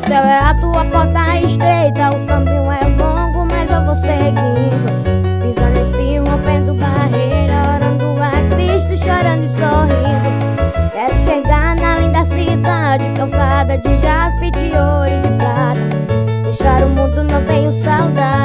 céu é alto, a porta é estreita, o caminho é longo, mas eu vou seguindo, pisando espinho, rompendo barreira, orando a Cristo, chorando e sorrindo. Quero chegar na linda cidade, calçada de jaspe, de ouro e de prata. Deixar o mundo, não tenho saudade.